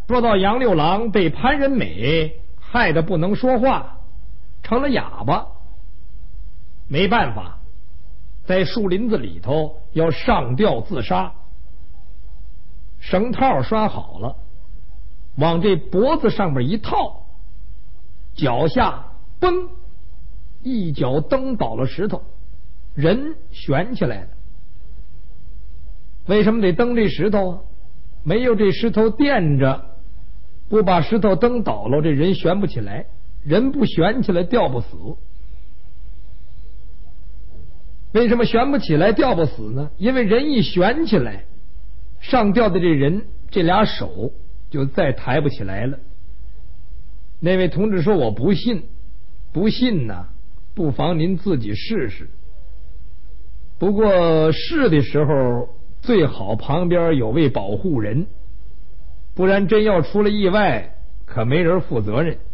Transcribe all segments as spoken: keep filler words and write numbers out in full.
说到杨六郎被潘仁美害得不能说话，成了哑巴，没办法，在树林子里头要上吊自杀。绳套拴好了，往这脖子上面一套，脚下嘣一脚蹬倒了石头，人悬起来了。为什么得蹬这石头啊？没有这石头垫着，不把石头蹬倒了，这人悬不起来，人不悬起来吊不死。为什么悬不起来吊不死呢？因为人一悬起来，上吊的这人这俩手就再抬不起来了。那位同志说我不信，不信呢，不妨您自己试试。不过试的时候最好旁边有位保护人，不然真要出了意外，可没人负责任。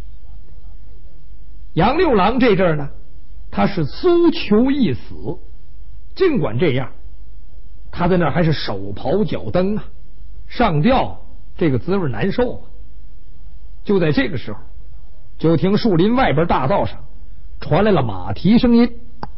杨六郎这阵儿呢，他是苏求一死，尽管这样，他在那儿还是手刨脚蹬啊，上吊这个滋味难受啊。就在这个时候，就听树林外边大道上传来了马蹄声音。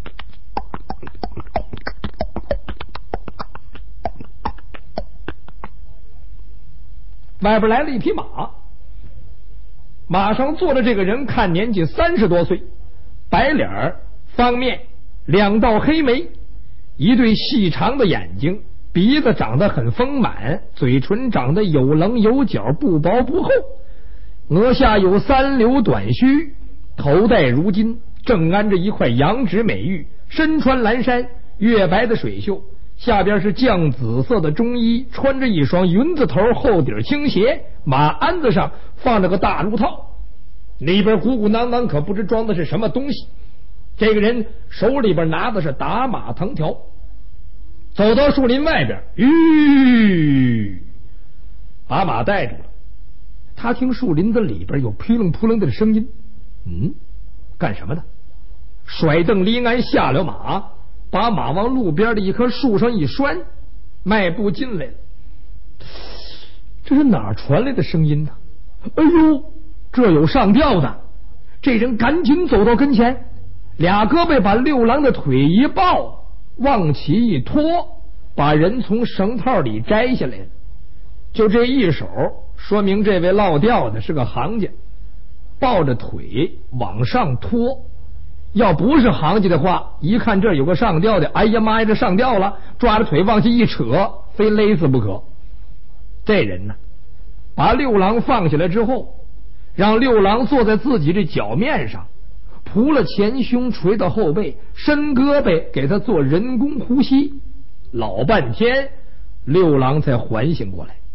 外边来了一匹马，马上坐着这个人看年纪三十多岁，白脸方面，两道黑眉，一对细长的眼睛，鼻子长得很丰满，嘴唇长得有棱有角，不薄不厚，额下有三绺短须，头戴如巾，正安着一块羊脂美玉，身穿蓝衫，月白的水袖，下边是绛紫色的中衣，穿着一双云字头厚底青鞋，马鞍子上放着个大褥套，里边鼓鼓囊囊，可不知装的是什么东西。这个人手里边拿的是打马藤条，走到树林外边，吁，把马带住了。他听树林子里边有扑棱扑棱的声音，嗯，干什么的？甩蹬离鞍下了马，把马往路边的一棵树上一拴，迈步进来了。这是哪儿传来的声音呢？哎呦，这有上吊的！这人赶紧走到跟前，俩胳膊把六郎的腿一抱，往起一拖，把人从绳套里摘下来了。就这一手，说明这位落吊的是个行家，抱着腿往上拖。要不是行家的话，一看这有个上吊的，哎呀妈呀，这上吊了，抓着腿往下一扯，非勒死不可。这人呢，把六郎放下来之后，让六郎坐在自己这脚面上，扑了前胸，垂到后背，伸胳膊给他做人工呼吸。老半天，六郎才缓醒过来。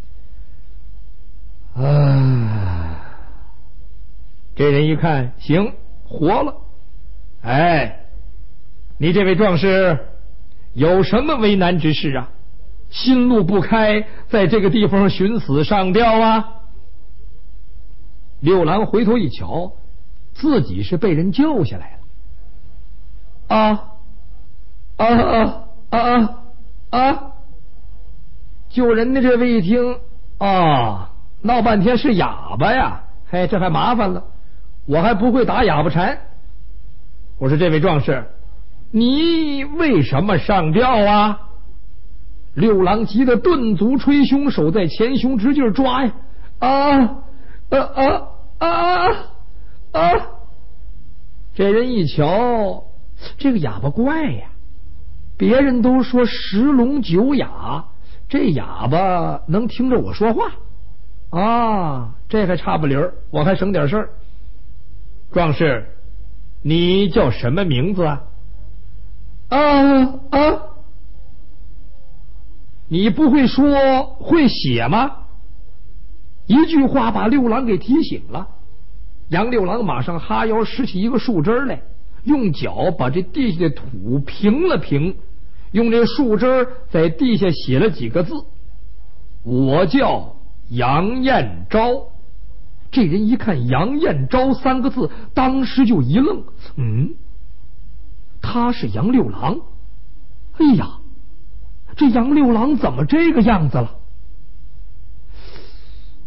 啊，这人一看，行，活了。哎，你这位壮士有什么为难之事啊？心路不开，在这个地方寻死上吊啊？六郎回头一瞧，自己是被人救下来了。啊啊啊啊啊啊！救人的这位一听，啊，闹半天是哑巴呀！嘿，这还麻烦了，我还不会打哑巴蝉。我说这位壮士，你为什么上吊啊？六郎急得顿足捶胸，手在前胸直劲抓呀！啊啊啊啊啊！这人一瞧，这个哑巴怪呀，别人都说十聋九哑，这哑巴能听着我说话啊，这还差不离儿，我还省点事儿。壮士，你叫什么名字啊？啊啊！你不会说会写吗？一句话把六郎给提醒了。杨六郎马上哈腰拾起一个树枝来，用脚把这地下的土平了平，用这树枝在地下写了几个字：我叫杨彦昭。这人一看杨彦昭三个字，当时就一愣，嗯，他是杨六郎。哎呀，这杨六郎怎么这个样子了？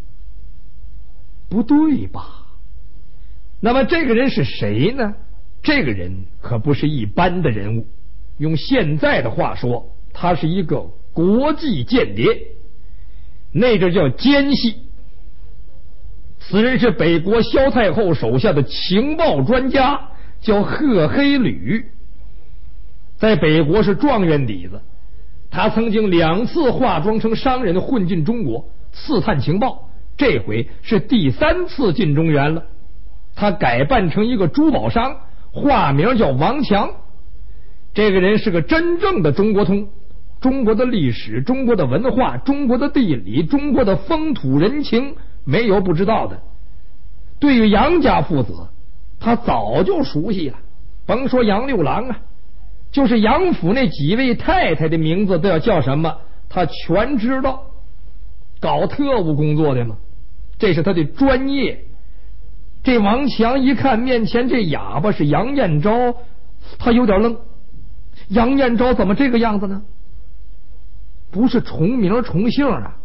不对吧？那么这个人是谁呢？这个人可不是一般的人物，用现在的话说，他是一个国际间谍，那个叫奸细。此人是北国萧太后手下的情报专家，叫贺黑履，在北国是状元底子。他曾经两次化妆成商人混进中国刺探情报，这回是第三次进中原了。他改扮成一个珠宝商，化名叫王强。这个人是个真正的中国通，中国的历史、中国的文化、中国的地理、中国的风土人情，没有不知道的。对于杨家父子，他早就熟悉了。甭说杨六郎啊，就是杨府那几位太太的名字都要叫什么，他全知道。搞特务工作的嘛，这是他的专业。这王强一看面前这哑巴是杨彦昭，他有点愣。杨彦昭怎么这个样子呢？不是重名重姓啊？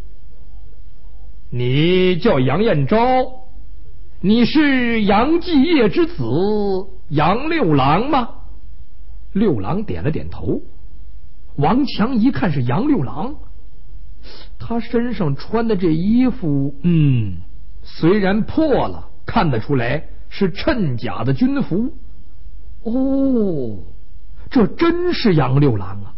你叫杨彦昭，你是杨继业之子杨六郎吗？六郎点了点头。王强一看是杨六郎，他身上穿的这衣服，嗯，虽然破了，看得出来是衬甲的军服。哦，这真是杨六郎啊！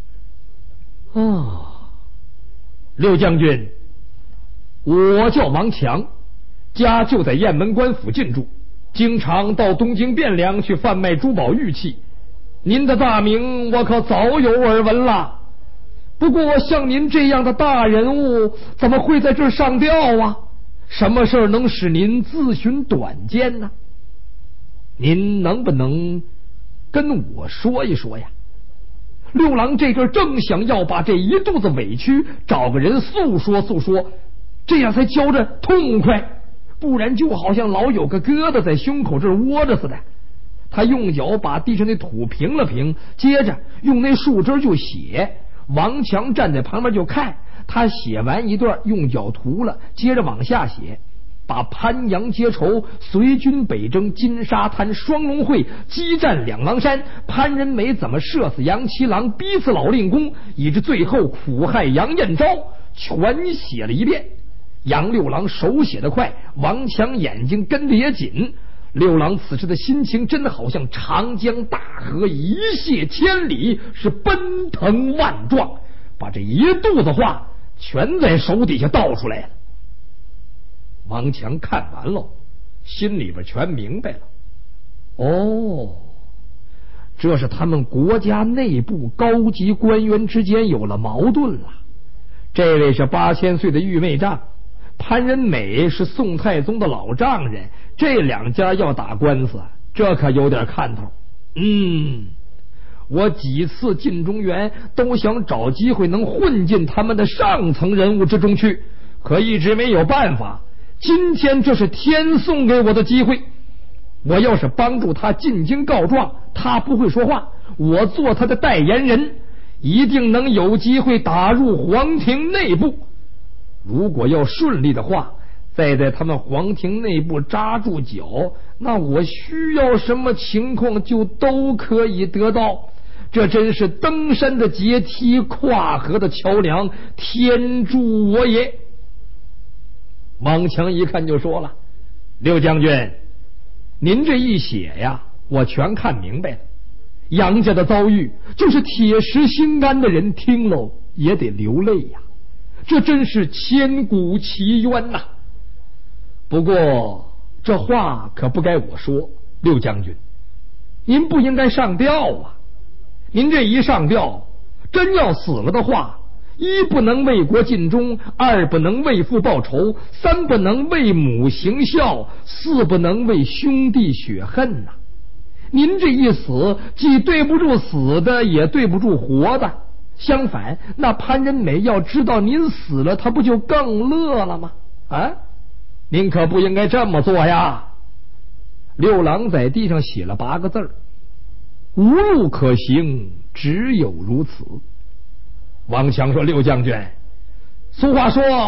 啊，六将军，我叫王强，家就在雁门关附近住，经常到东京汴梁去贩卖珠宝玉器。您的大名我可早有耳闻了，不过像您这样的大人物，怎么会在这儿上吊啊？什么事儿能使您自寻短见呢？您能不能跟我说一说呀？六郎这阵正想要把这一肚子委屈找个人诉说诉说，这样才觉着痛快，不然就好像老有个疙瘩在胸口这儿窝着似的。他用脚把地上的土平了平，接着用那树枝就写。王强站在旁边就看，他写完一段用脚涂了，接着往下写，把潘阳结仇、随军北征、金沙滩、双龙会、激战两狼山、潘仁美怎么射死杨七郎、逼死老令公，以致最后苦害杨彦昭，全写了一遍。杨六郎手写得快，王强眼睛跟得也紧。六郎此时的心情真的好像长江大河一泻千里，是奔腾万状，把这一肚子话全在手底下倒出来了。王强看完了，心里边全明白了。哦，这是他们国家内部高级官员之间有了矛盾了。这位是八千岁的玉妹丈，潘仁美是宋太宗的老丈人，这两家要打官司，这可有点看头。嗯，我几次进中原都想找机会能混进他们的上层人物之中去，可一直没有办法。今天这是天送给我的机会，我要是帮助他进京告状，他不会说话，我做他的代言人，一定能有机会打入皇庭内部。如果要顺利的话，再在他们皇庭内部扎住脚，那我需要什么情况就都可以得到。这真是登山的阶梯，跨河的桥梁，天助我也。王强一看就说了：六将军，您这一写呀，我全看明白了。杨家的遭遇，就是铁石心肝的人听了也得流泪呀，这真是千古奇冤呐。不过这话可不该我说，六将军，您不应该上吊啊！您这一上吊，真要死了的话，一不能为国尽忠，二不能为父报仇，三不能为母行孝，四不能为兄弟雪恨呐、啊！您这一死，既对不住死的，也对不住活的。相反，那潘仁美要知道您死了，他不就更乐了吗？啊，您可不应该这么做呀！六郎在地上写了八个字儿：无路可行，只有如此。王强说：六将军，俗话说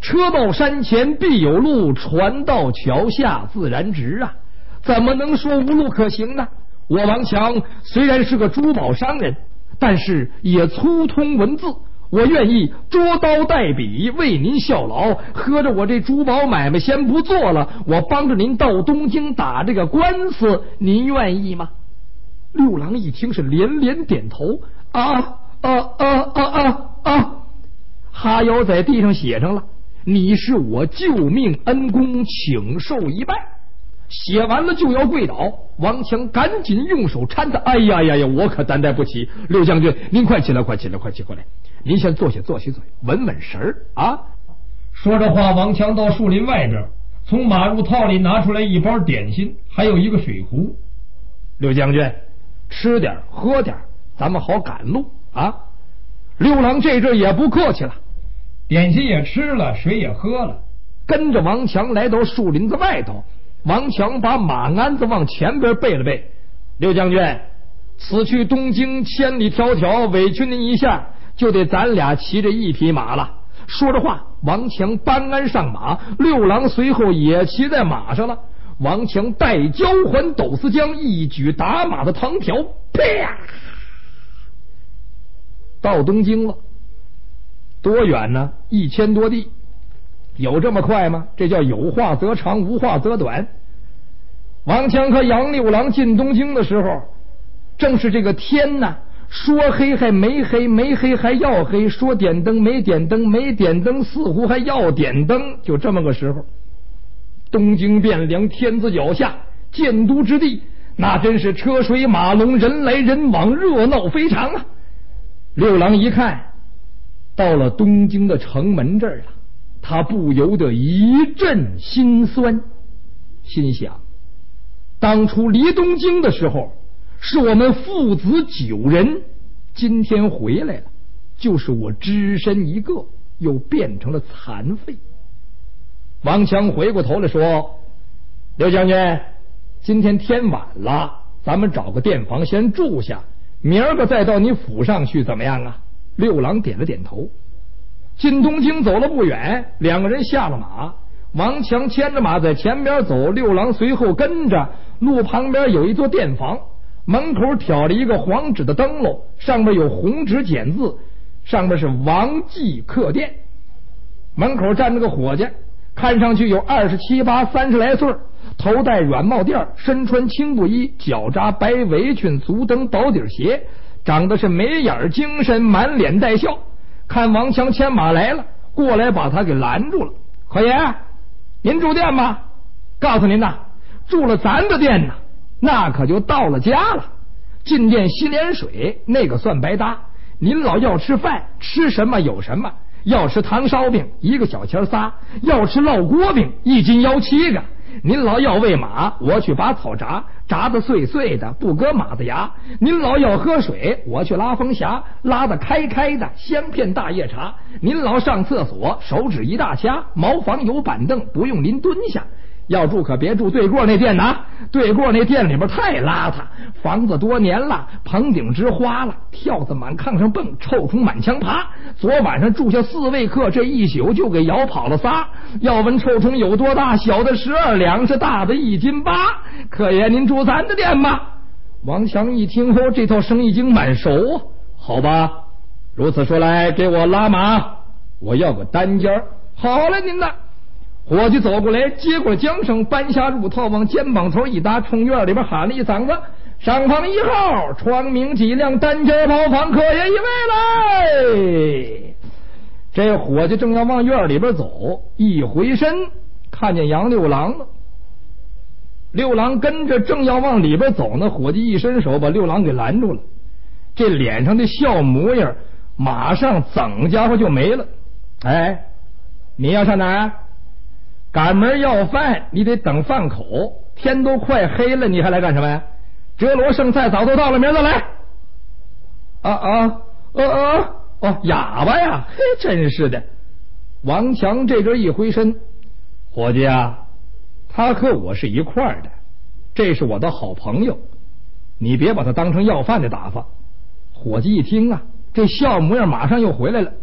车到山前必有路，船到桥下自然直啊！怎么能说无路可行呢？我王强虽然是个珠宝商人，但是也粗通文字，我愿意捉刀带笔为您效劳。合着我这珠宝买卖先不做了，我帮着您到东京打这个官司，您愿意吗？六郎一听是连连点头，啊啊啊啊啊啊！哈腰在地上写上了，你是我救命恩公，请受一拜。写完了就要跪倒，王强赶紧用手搀他。哎呀呀呀，我可担待不起。六将军，您快起来，快起来，快起过来！您先坐下，坐下，坐下，稳稳神儿啊！说着话，王强到树林外边，从马入套里拿出来一包点心，还有一个水壶。六将军，吃点喝点，咱们好赶路啊！六郎这阵也不客气了，点心也吃了，水也喝了，跟着王强来到树林子外头。王强把马鞍子往前边背了背。六将军，此去东京千里迢迢，委屈您一下，就得咱俩骑着一匹马了。说着话，王强搬鞍上马，六郎随后也骑在马上了。王强带交还斗四江，一举打马的藤条，啪，到东京了。多远呢？一千多地。有这么快吗？这叫有话则长，无话则短。王强和杨六郎进东京的时候，正是这个天呐，说黑还没黑，没黑还要黑，说点灯没点灯，没点灯似乎还要点灯，就这么个时候。东京汴梁，天子脚下，建都之地，那真是车水马龙，人来人往，热闹非常啊！六郎一看到了东京的城门这儿了，他不由得一阵心酸，心想当初离东京的时候是我们父子九人，今天回来了就是我只身一个，又变成了残废。王强回过头来说，刘将军，今天天晚了，咱们找个店房先住下，明儿个再到你府上去怎么样啊？六郎点了点头。进东京走了不远，两个人下了马，王强牵着马在前边走，六郎随后跟着。路旁边有一座店房，门口挑了一个黄纸的灯笼，上面有红纸简字，上面是王记客店。门口站着个伙计，看上去有二十七八三十来岁，头戴软帽垫，身穿青布衣，脚扎白围裙，足蹬薄底鞋，长得是眉眼精神，满脸带笑。看王强牵马来了，过来把他给拦住了。侯爷，您住店吗？告诉您呐，住了咱的店呢，那可就到了家了。进店洗脸水那个算白搭，您老要吃饭，吃什么有什么。要吃糖烧饼一个小钱仨，要吃烙锅饼一斤要七个。您老要喂马，我去拔草轧，炸得碎碎的，不割马的牙。您老要喝水，我去拉风匣，拉得开开的，香片大叶茶。您老上厕所，手指一大掐，茅房有板凳，不用您蹲下。要住可别住对过那店呐，对过那店里边太邋遢，房子多年了，棚顶直花了，跳蚤满炕上蹦，臭虫满墙爬。昨晚上住下四位客，这一宿就给咬跑了仨。要问臭虫有多大，小的十二两，是大的一斤八。客爷，您住咱的店吗？王强一听后，这套生意经蛮熟啊。好吧，如此说来，给我拉马，我要个单间。好嘞，您的。伙计走过来，接过缰绳，搬下入套，往肩膀头一搭，冲院里边喊了一嗓子：上房一号，窗明几亮，单间包房，客爷一位来。这伙计正要往院里边走，一回身看见杨六郎了。六郎跟着正要往里边走呢，伙计一伸手把六郎给拦住了。这脸上的笑模样马上整家伙就没了。哎，你要上哪儿？赶门要饭，你得等饭口，天都快黑了，你还来干什么呀？折罗剩菜早都到了，明儿再来。啊啊啊啊！哦，哑巴呀，嘿，真是的。王强这阵一回身，伙计啊，他和我是一块儿的，这是我的好朋友，你别把他当成要饭的打发。伙计一听啊，这笑模样马上又回来了。哟，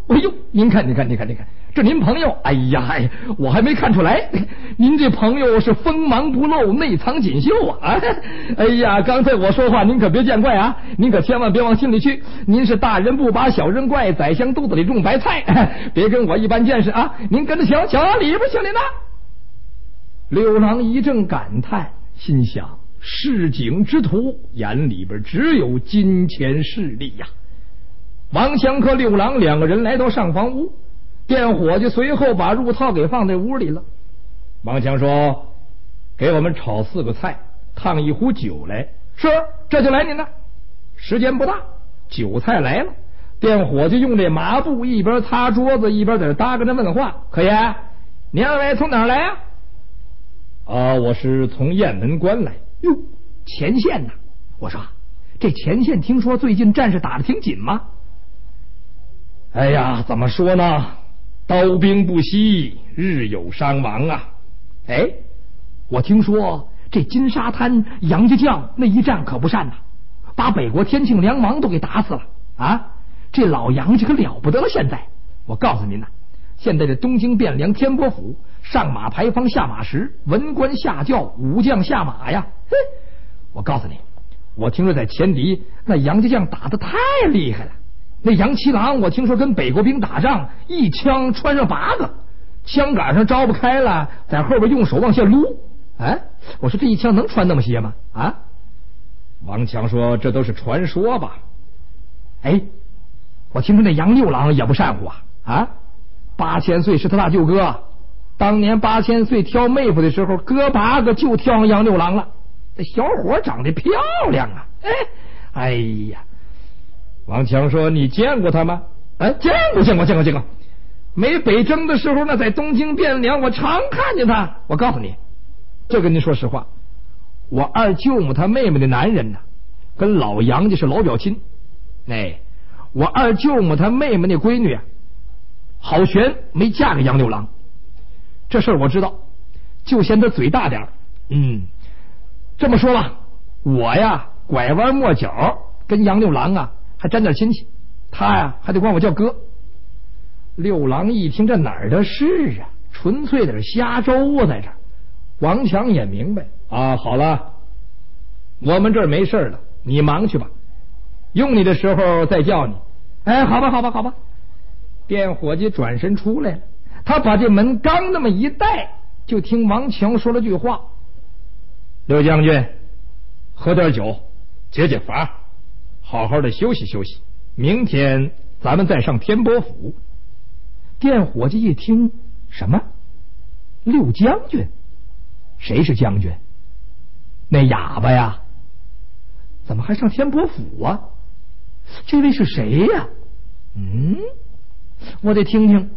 哎呦，您看，您看，您看，您看，这您朋友，哎呀，哎，我还没看出来，您这朋友是锋芒不露，内藏锦绣啊！哎呀，刚才我说话您可别见怪啊，您可千万别往心里去。您是大人不把小人怪，宰相肚子里种白菜，别跟我一般见识啊！您跟着瞧瞧里边去了呢。六郎一阵感叹，心想：市井之徒眼里边只有金钱势力呀。王祥和六郎两个人来到上房屋，店伙计随后把入套给放在屋里了。王强说：给我们炒四个菜，烫一壶酒来。是，这就来您了。时间不大，酒菜来了。店伙计用这麻布一边擦桌子一边在这搭跟着问话：可爷，您二位从哪儿来呀？啊，我是从雁门关来。哟，前线呢？我说这前线听说最近战事打得挺紧吗？哎呀，怎么说呢？刀兵不息，日有伤亡啊！哎，我听说这金沙滩杨家将那一战可不善呐，把北国天庆良王都给打死了啊！这老杨家可了不得了！现在我告诉您呐，现在这东京汴梁天波府上马牌坊下马时，文官下轿，武将下马呀！嘿，我告诉你，我听说在前敌那杨家将打得太厉害了。那杨七郎我听说跟北国兵打仗，一枪穿上八个，枪杆上招不开了，在后边用手往下撸。哎，我说这一枪能穿那么些吗？啊！王强说这都是传说吧。哎，我听说那杨六郎也不善乎啊！啊，八千岁是他大舅哥，当年八千岁挑妹夫的时候，哥八个就挑上杨六郎了。这小伙长得漂亮啊！哎，哎呀！王强说：“你见过他吗？”哎，见过，见过，见过，见过。没北征的时候呢，在东京汴梁，我常看见他。我告诉你，这跟您说实话，我二舅母他妹妹的男人呢，跟老杨家是老表亲。哎，我二舅母他妹妹那闺女啊，好悬没嫁给杨六郎。这事儿我知道，就嫌他嘴大点。嗯，这么说吧，我呀拐弯抹角跟杨六郎啊还沾点亲戚，他呀还得管我叫哥。六郎一听这哪儿的事啊，纯粹的是瞎诌啊，在这儿。王强也明白啊，好了，我们这儿没事了，你忙去吧，用你的时候再叫你。哎，好吧，好吧，好吧。店伙计转身出来了，他把这门刚那么一带，就听王强说了句话：“刘将军，喝点酒，解解乏，好好的休息休息，明天咱们再上天波府。”店伙计一听，什么？六将军？谁是将军？那哑巴呀？怎么还上天波府啊？这位是谁呀？嗯，我得听听。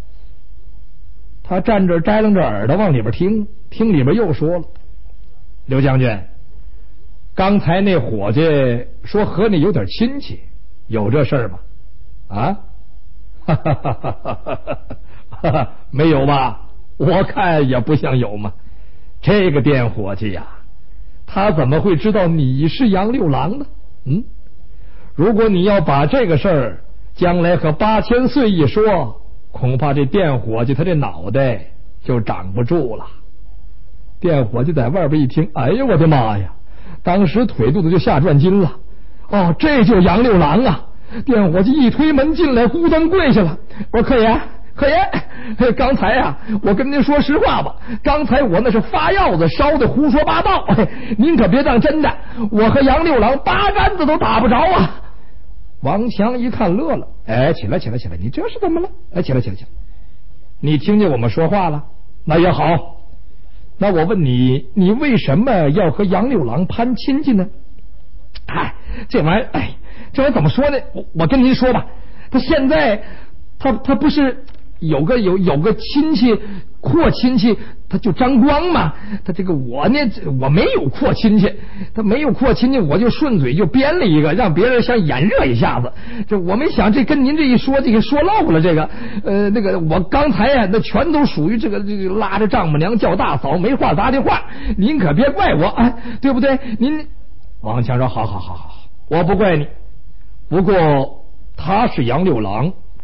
他站这摘楞着耳朵往里边听，听里边又说了：“刘将军，刚才那伙计说和你有点亲戚，有这事儿吗？”啊？哈哈哈哈哈哈！没有吧？我看也不像有嘛。这个店伙计呀，他怎么会知道你是杨六郎呢？嗯，如果你要把这个事儿将来和八千岁一说，恐怕这店伙计他这脑袋就长不住了。店伙计在外边一听，哎呀我的妈呀，当时腿肚子就下转筋了。哦，这就杨六郎啊！店伙计一推门进来，咕噔跪下了。我说：“客爷，客爷，刚才呀、啊，我跟您说实话吧，刚才我那是发药子烧的胡说八道，您可别当真的，我和杨六郎八竿子都打不着啊！”王强一看乐了，哎，起来起来起来，你这是怎么了？哎，起来起来起来，你听见我们说话了？那也好，那我问你，你为什么要和杨六郎攀亲戚呢？哎，这玩意儿，哎。这玩意怎么说呢？我我跟您说吧，他现在他他不是有个有有个亲戚阔亲戚，他就张光嘛。他这个我呢，我没有阔亲戚，他没有阔亲戚，我就顺嘴就编了一个，让别人想眼热一下子。这我没想，这跟您这一说，这个说漏了。这个呃，那个我刚才呀、啊，那全都属于这个这个拉着丈母娘叫大嫂没话砸的话，您可别怪我，哎，对不对？您王强说：“好好好好好，我不怪你。不过他是杨六郎，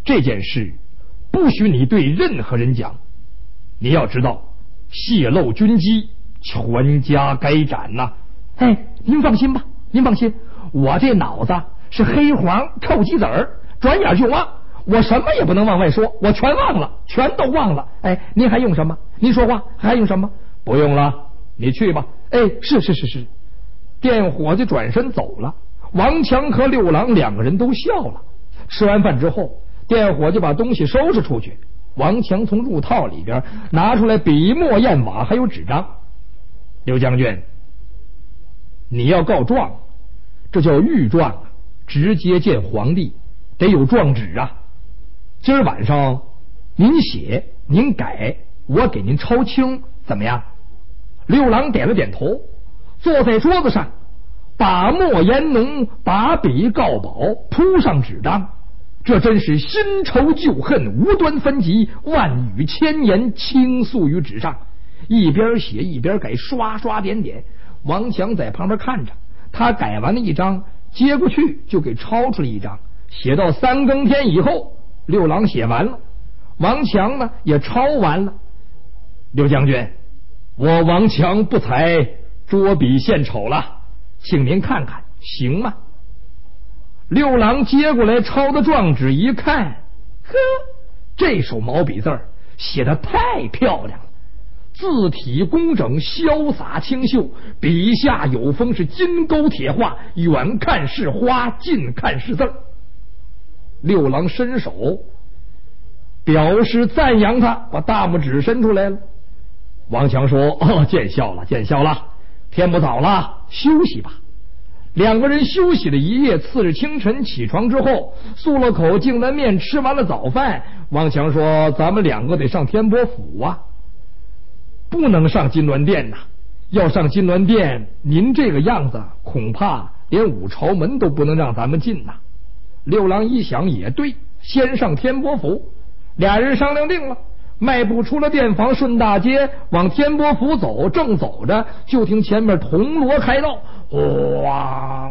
这件事不许你对任何人讲，你要知道，泄露军机，全家该斩呐、啊！哎，您放心吧，您放心，我这脑子是黑黄臭鸡子儿，转眼就忘，我什么也不能往外说，我全忘了，全都忘了。哎，您还用什么？您说话还用什么？不用了，你去吧。哎，是是是是。店伙计转身走了，王强和六郎两个人都笑了。吃完饭之后，店伙计把东西收拾出去，王强从入套里边拿出来笔墨砚瓦还有纸张。刘将军，你要告状，这叫御状啊，直接见皇帝，得有状纸啊。今儿晚上您写您改，我给您抄清，怎么样？六郎点了点头，坐在桌子上，把墨研浓，把笔告宝，铺上纸张。这真是新仇旧恨，无端分集，万语千言倾诉于纸上。一边写一边改，刷刷点点。王强在旁边看着，他改完了一张，接过去就给抄出了一张。写到三更天以后，六郎写完了，王强呢也抄完了。刘将军，我王强不才，捉笔献丑了，请您看看行吗？六郎接过来抄的状纸一看，呵，这手毛笔字儿写得太漂亮了，字体工整，潇洒清秀，笔下有风，是金钩铁画，远看是花，近看是字儿。六郎伸手表示赞扬他，把大拇指伸出来了。王强说：“哦，见笑了，见笑了，天不早了，休息吧。”两个人休息了一夜，次日清晨起床之后，漱了口净兰面，吃完了早饭。王强说：“咱们两个得上天波府啊，不能上金銮殿呐。要上金銮殿，您这个样子，恐怕连五朝门都不能让咱们进呐。”六郎一想也对，先上天波府。俩人商量定了，迈步出了殿房，顺大街往天波府走。正走着，就听前面铜锣开道，晃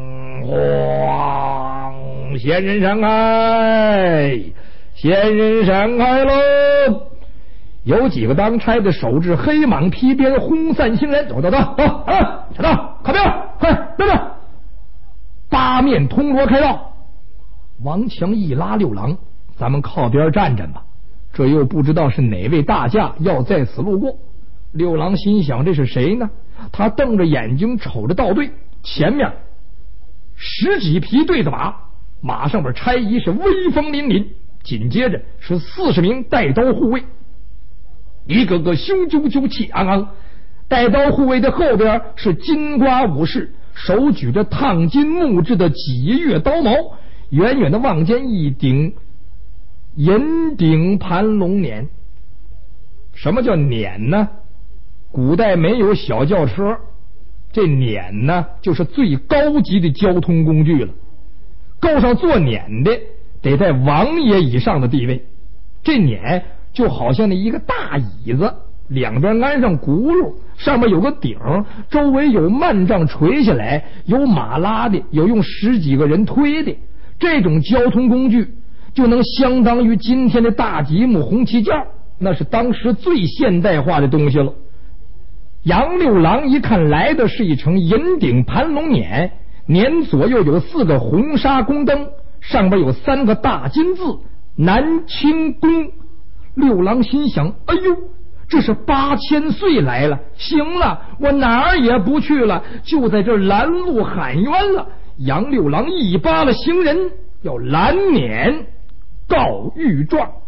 晃，仙人闪开，仙人闪开喽！有几个当差的手执黑蟒披鞭，轰散行人。走走走，走啊！小道，靠边，快等等！八面铜锣开道。王强一拉六郎，咱们靠边站站吧，这又不知道是哪位大驾要在此路过。六郎心想，这是谁呢？他瞪着眼睛瞅着道队，前面十几匹对子马，马上边差役是威风凛凛，紧接着是四十名带刀护卫，一个个凶赳赳气昂昂。带刀护卫的后边是金瓜武士，手举着烫金木质的几月刀矛，远远的望见一顶银顶盘龙辇。什么叫辇呢？古代没有小轿车，这辇呢就是最高级的交通工具了。够上坐辇的得在王爷以上的地位。这辇就好像那一个大椅子，两边安上轱辘，上面有个顶，周围有幔帐垂下来，有马拉的，有用十几个人推的。这种交通工具就能相当于今天的大吉姆红旗架，那是当时最现代化的东西了。杨六郎一看来的是一乘银顶盘龙辇，辇左右有四个红纱宫灯，上边有三个大金字南清宫。六郎心想，哎呦，这是八千岁来了，行了，我哪儿也不去了，就在这拦路喊冤了。杨六郎一扒了行人，要拦辇告御状。